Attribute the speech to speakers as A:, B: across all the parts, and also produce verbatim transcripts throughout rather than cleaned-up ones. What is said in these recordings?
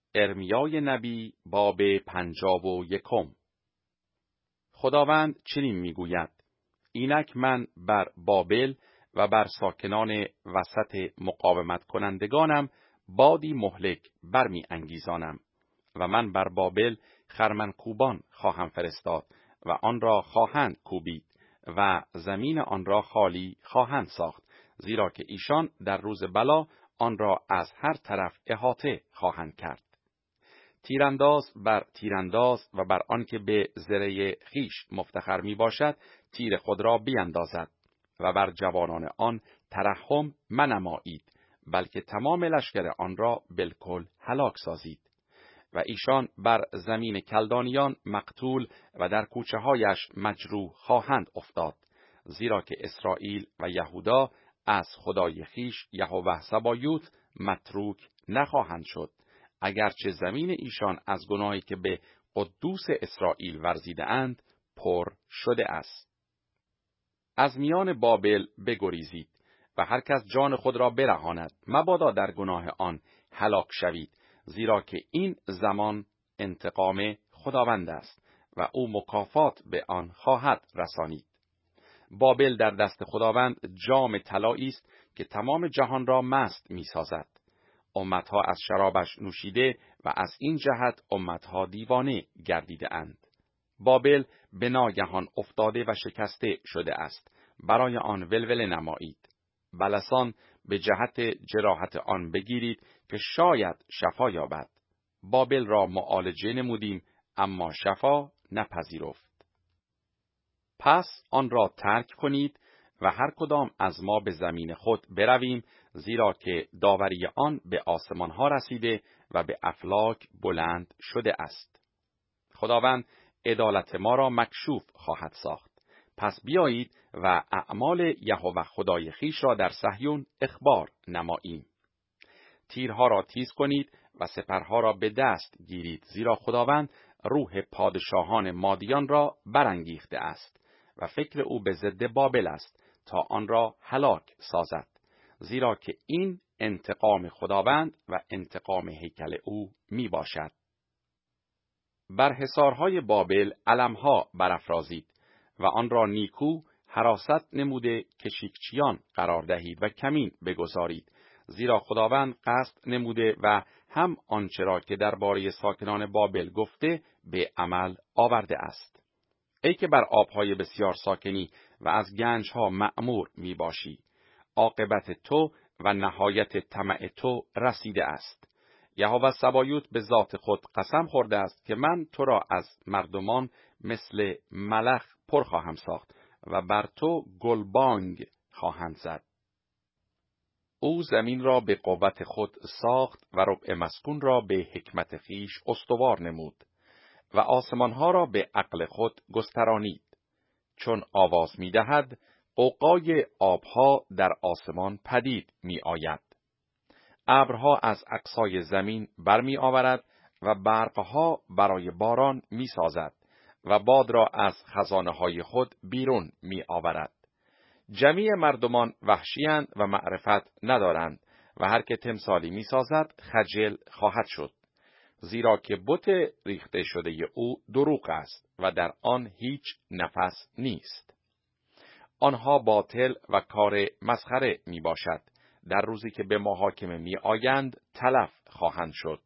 A: ارمیای نبی باب پنجاب و یکم. خداوند چنین میگوید: اینک من بر بابل و بر ساکنان وسط مقاومت کنندگانم بادی مهلک برمی انگیزانم و من بر بابل خرمنکوبان خواهم فرستاد و آن را خواهند کوبید و زمین آن را خالی خواهند ساخت، زیرا که ایشان در روز بلا آن را از هر طرف احاطه خواهند کرد. تیرانداز بر تیرانداز و بر آن که به زره خیش مفتخر می باشد تیر خود را بیندازد و بر جوانان آن ترحم منمایید، بلکه تمام لشکر آن را بالکل هلاک سازید. و ایشان بر زمین کلدانیان مقتول و در کوچه هایش مجروح خواهند افتاد، زیرا که اسرائیل و یهودا از خدای خیش یهوه سبایوت متروک نخواهند شد، اگرچه زمین ایشان از گناهی که به قدوس اسرائیل ورزیده اند پر شده است. از میان بابل بگریزید و هر کس جان خود را برهاند، مبادا در گناه آن هلاک شوید، زیرا که این زمان انتقام خداوند است و او مکافات به آن خواهد رسانید. بابل در دست خداوند جام طلایی است که تمام جهان را مست می‌سازد. امتها از شرابش نوشیده و از این جهت امتها دیوانه گردیده اند. بابل به ناگهان افتاده و شکسته شده است، برای آن ولوله نمایید. بلسان به جهت جراحت آن بگیرید که شاید شفا یابد. بابل را معالجه نمودیم اما شفا نپذیرفت. پس آن را ترک کنید و هر کدام از ما به زمین خود برویم، زیرا که داوری آن به آسمان ها رسیده و به افلاک بلند شده است. خداوند عدالت ما را مکشوف خواهد ساخت. پس بیایید و اعمال یهوه خدای خیش را در صهیون اخبار نماییم. تیرها را تیز کنید و سپرها را به دست گیرید، زیرا خداوند روح پادشاهان مادیان را برانگیخته است و فکر او به ضد بابل است تا آن را هلاک سازد، زیرا که این انتقام خداوند و انتقام هیکل او می باشد. بر حصارهای بابل علمها برافرازید و آن را نیکو حراست نموده کشیکچیان قرار دهید و کمین بگذارید، زیرا خداوند قصد نموده و هم آنچه را که درباره ساکنان بابل گفته به عمل آورده است. ای که بر آبهای بسیار ساکنی و از گنجها مأمور می باشی، عاقبت تو و نهایت طمع تو رسیده است. یهوه سبایوت به ذات خود قسم خورده است که من تو را از مردمان مثل ملخ پر خواهم ساخت و بر تو گلبانگ خواهند زد. او زمین را به قوت خود ساخت و ربع مسکون را به حکمت خیش استوار نمود و آسمانها را به عقل خود گسترانید. چون آواز می دهد، قوقای آبها در آسمان پدید می آید. ابرها از اقصای زمین برمی آورد و برقها برای باران می سازد و باد را از خزانه های خود بیرون می آورد. جمیع مردمان وحشی‌اند و معرفت ندارند و هر که تمثالی می سازد خجل خواهد شد، زیرا که بت ریخته شده او دروغ است و در آن هیچ نفس نیست. آنها باطل و کار مسخره می باشد، در روزی که به محاکمه می آیند تلف خواهند شد.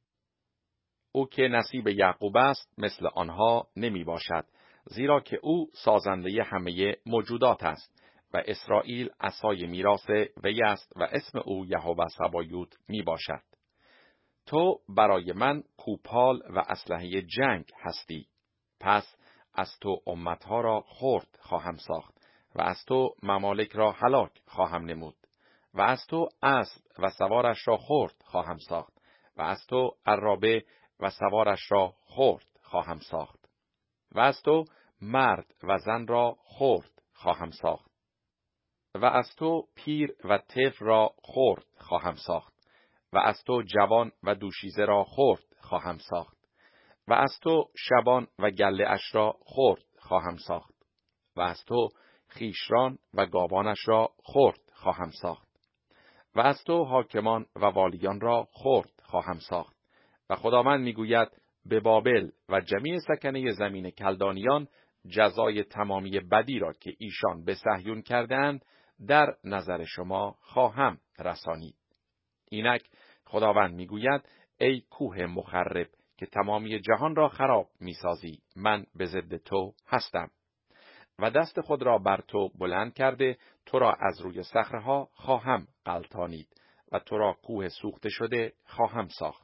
A: او که نصیب یعقوب است مثل آنها نمی باشد، زیرا که او سازنده همه موجودات است و اسرائیل عصای میراث وی است و اسم او یهوه سبایوت می باشد. تو برای من کوپال و اسلحه جنگ هستی، پس از تو امتها را خرد خواهم ساخت و از تو ممالک را هلاک خواهم نمود و از تو اسب و سوارش را خرد خواهم ساخت و از تو عرابه و سوارش را خرد خواهم ساخت و از تو مرد و زن را خرد خواهم ساخت و از تو پیر و طفل را خرد خواهم ساخت و از تو جوان و دوشیزه را خرد خواهم ساخت و از تو شبان و گله اش را خرد خواهم ساخت و از تو خیشران و گاوانش را خرد خواهم ساخت و از تو حاکمان و والیان را خرد خواهم ساخت و خداوند میگوید به بابل و جمیع سکنه زمین کلدانیان جزای تمامی بدی را که ایشان به صهیون کردند در نظر شما خواهم رسانید. اینک خداوند میگوید ای کوه مخرب که تمامی جهان را خراب میسازی، من به ضد تو هستم و دست خود را بر تو بلند کرده تو را از روی صخره‌ها خواهم غلتانید و تو را کوه سوخته شده خواهم ساخت.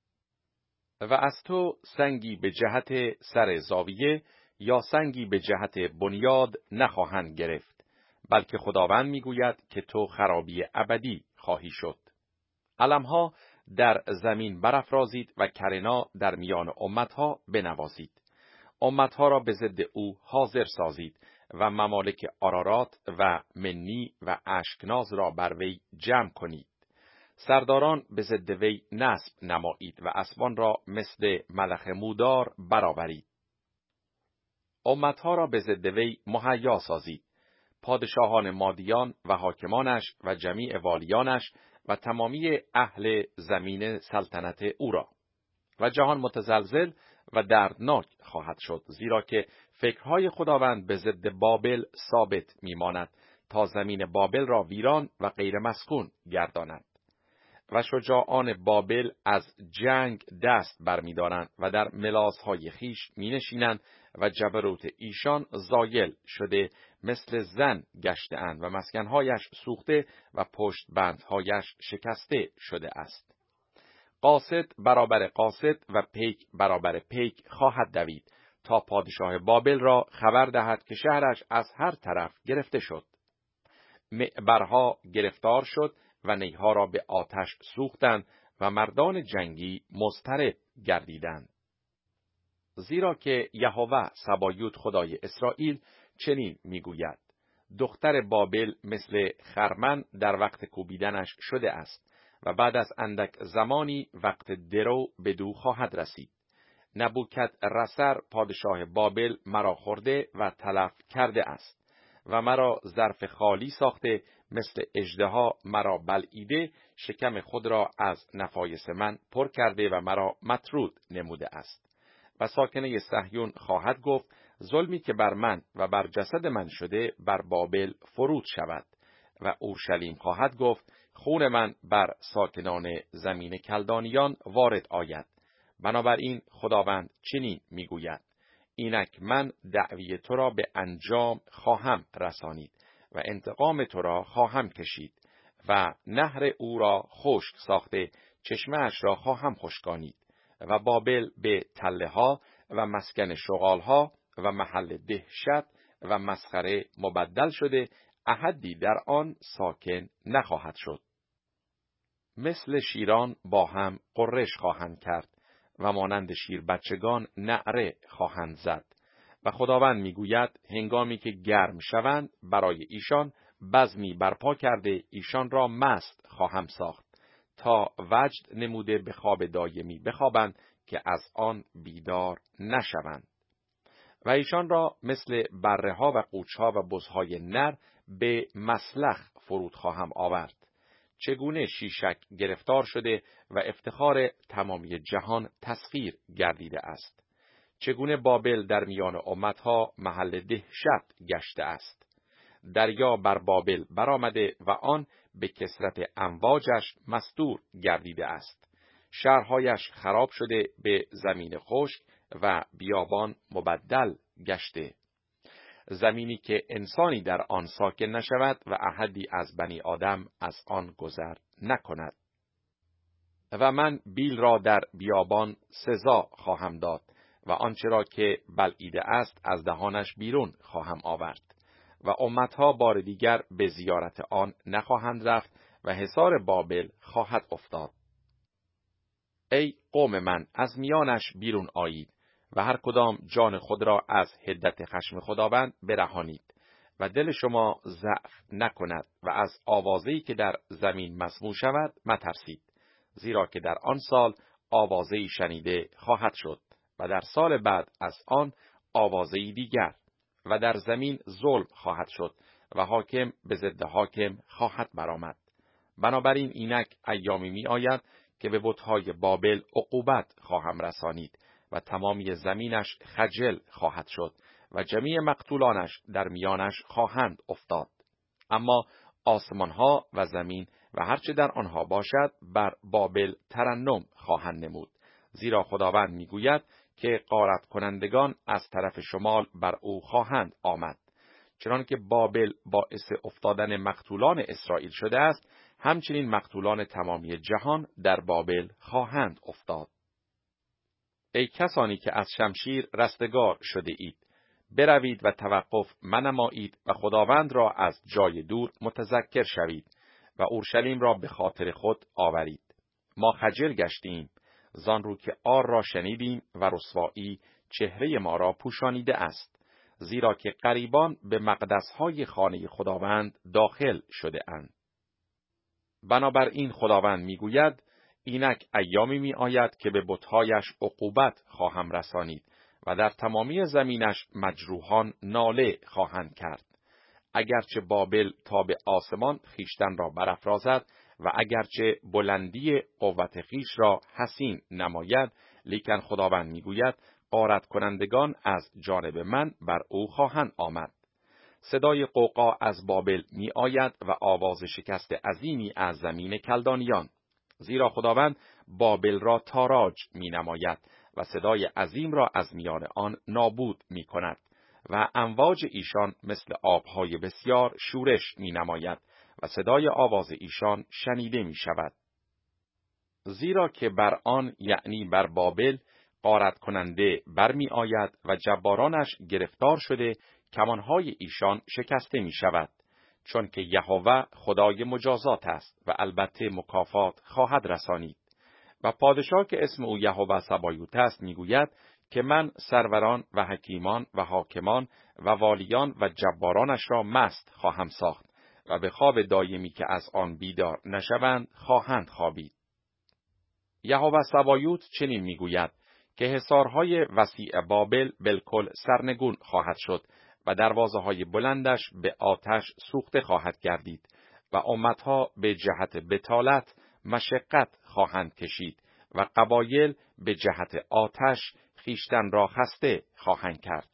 A: و از تو سنگی به جهت سر زاویه یا سنگی به جهت بنیاد نخواهند گرفت، بلکه خداوند میگوید که تو خرابی ابدی خواهی شد. علمها در زمین برافرازید و کرنا در میان امتها بنوازید. امتها را به ضد او حاضر سازید و ممالک آرارات و منی و اشکناز را بر وی جمع کنید. سرداران به ضد وی نصب نمایید و اسبان را مثل ملخ مودار برآورید. امتها را به ضد وی مهیا سازید. پادشاهان مادیان و حاکمانش و جمیع والیانش و تمامی اهل زمین سلطنت او را. و جهان متزلزل و دردناک خواهد شد، زیرا که فکرهای خداوند به ضد بابل ثابت میماند تا زمین بابل را ویران و غیر مسکون گرداند. و شجاعان بابل از جنگ دست برمی‌دارند و در ملازهای خیش می‌نشینند و جبروت ایشان زایل شده مثل زن گشته‌اند و مسکنهایش سوخته و پشت بندهایش شکسته شده است. قاصد برابر قاصد و پیک برابر پیک خواهد دوید تا پادشاه بابل را خبر دهد که شهرش از هر طرف گرفته شد. معبرها گرفتار شد و نیها را به آتش سوختند و مردان جنگی مضطرب گردیدند. زیرا که یهوه سبایوت خدای اسرائیل چنین میگوید: دختر بابل مثل خرمن در وقت کوبیدنش شده است و بعد از اندک زمانی وقت درو بدو خواهد رسید. نبوکد رسر پادشاه بابل مرا خورده و تلف کرده است و مرا ظرف خالی ساخته، مثل اژدها مرا بلعیده، شکم خود را از نفایس من پر کرده و مرا مطرود نموده است. و ساکنه صهیون خواهد گفت: ظلمی که بر من و بر جسد من شده بر بابل فرود شود. و اورشلیم خواهد گفت: خون من بر ساکنان زمین کلدانیان وارد آید. بنابراین خداوند چنین میگوید: اینک من دعوی تو را به انجام خواهم رسانید و انتقام تو را خواهم کشید و نهر او را خشک ساخته چشمه‌اش را خواهم خشکانید و بابل به تله ها و مسکن شغال ها و محل دهشت و مسخره مبدل شده، احدی در آن ساکن نخواهد شد. مثل شیران با هم قرش خواهند کرد و مانند شیر بچگان نعره خواهند زد. و خداوند میگوید: هنگامی که گرم شوند برای ایشان بزمی برپا کرده ایشان را مست خواهم ساخت تا وجد نموده به خواب دایمی بخوابند که از آن بیدار نشوند. و ایشان را مثل بره ها و قوچ ها و بزهای نر به مسلخ فرود خواهم آورد. چگونه شیشک گرفتار شده و افتخار تمامی جهان تسخیر گردیده است. چگونه بابل در میان امتها محل دهشت گشته است. دریا بر بابل برآمده و آن به کثرت امواجش مستور گردیده است. شهرهایش خراب شده به زمین خشک و بیابان مبدل گشته. زمینی که انسانی در آن ساکن نشود و احدی از بنی آدم از آن گذر نکند. و من بیل را در بیابان سزا خواهم داد و آنچه را که بلعیده است از دهانش بیرون خواهم آورد و امتها بار دیگر به زیارت آن نخواهند رفت و حصار بابل خواهد افتاد. ای قوم من، از میانش بیرون آیید و هر کدام جان خود را از حدت خشم خداوند برهانید و دل شما ضعف نکند و از آوازه‌ای که در زمین مسموع شود مترسید، زیرا که در آن سال آوازه‌ای شنیده خواهد شد و در سال بعد از آن آوازه‌ای دیگر و در زمین ظلم خواهد شد و حاکم به ضد حاکم خواهد برآمد. بنابراین اینک ایامی می آید که به بت‌های بابل عقوبت خواهم رسانید و تمامی زمینش خجل خواهد شد و جمیع مقتولانش در میانش خواهند افتاد. اما آسمانها و زمین و هرچه در آنها باشد بر بابل ترنم خواهند نمود، زیرا خداوند میگوید که غارت کنندگان از طرف شمال بر او خواهند آمد. چنانکه بابل باعث افتادن مقتولان اسرائیل شده است، همچنین مقتولان تمامی جهان در بابل خواهند افتاد. ای کسانی که از شمشیر رستگار شده اید، بروید و توقف منمایید و خداوند را از جای دور متذکر شوید و اورشلیم را به خاطر خود آورید. ما خجل گشتیم زان رو که عار را شنیدیم و رسوایی چهره ما را پوشانیده است، زیرا که غریبان به مقدسهای خانه خداوند داخل شده اند. بنابراین خداوند میگوید اینک ایامی می آید که به بت‌هایش عقوبت خواهم رسانید و در تمامی زمینش مجروحان ناله خواهند کرد. اگرچه بابل تا به آسمان خیشتن را برافرازد و اگرچه بلندی قوت خیش را حسین نماید، لیکن خداوند میگوید غارت کنندگان از جانب من بر او خواهند آمد. صدای قوقا از بابل می آید و آواز شکست عظیمی از زمین کلدانیان، زیرا خداوند بابل را تاراج می نماید و صدای عظیم را از میان آن نابود می کند و امواج ایشان مثل آبهای بسیار شورش می نماید و صدای آواز ایشان شنیده می شود. زیرا که بر آن، یعنی بر بابل، غارت کننده برمی آید و جبارانش گرفتار شده، کمانهای ایشان شکسته می شود، چون که یهوه خدای مجازات است و البته مکافات خواهد رسانید. و پادشاه که اسم او یهوه سبایوت است میگوید که من سروران و حکیمان و حاکمان و والیان و جبارانش را مست خواهم ساخت و به خواب دایمی که از آن بیدار نشوند خواهند خوابید. یهوه سبایوت چنین میگوید که حصارهای وسیع بابل بالکل سرنگون خواهد شد و دروازه‌های بلندش به آتش سوخته خواهد گردید و امتها به جهت بطالت مشقت خواهند کشید و قبایل به جهت آتش خیشتن را خسته خواهند کرد.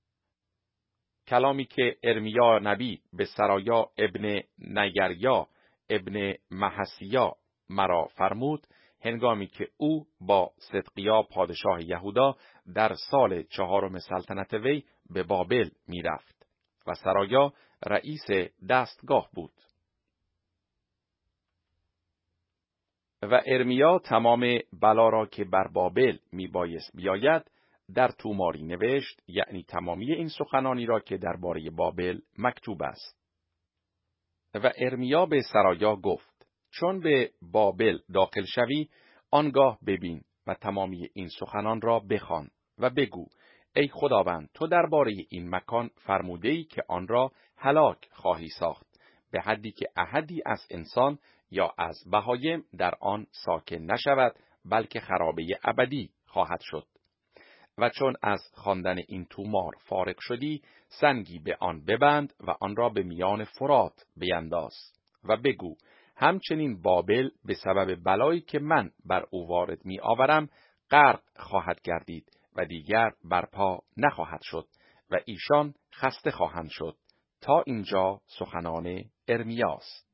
A: کلامی که ارمیا نبی به سرایا ابن نگریا ابن محسیا مرا فرمود، هنگامی که او با صدقیا پادشاه یهودا در سال چهارم سلطنت وی به بابل می رفت و سرایا رئیس دستگاه بود. و ارمیا تمام بلا را که بر بابل می بایست بیاید در توماری نوشت، یعنی تمامی این سخنانی را که درباره بابل مکتوب است. و ارمیا به سرایا گفت چون به بابل داخل شوی آنگاه ببین و تمامی این سخنان را بخوان و بگو ای خداوند تو درباره این مکان فرموده‌ای که آن را هلاک خواهی ساخت، به حدی که احدی از انسان یا از بهایم در آن ساکن نشود، بلکه خرابه ابدی خواهد شد. و چون از خواندن این تومار فارغ شدی، سنگی به آن ببند و آن را به میان فرات بینداز و بگو همچنین بابل به سبب بلایی که من بر او وارد می آورم غرق خواهد گردید و دیگر برپا نخواهد شد و ایشان خسته خواهند شد. تا اینجا سخنان ارمیاست.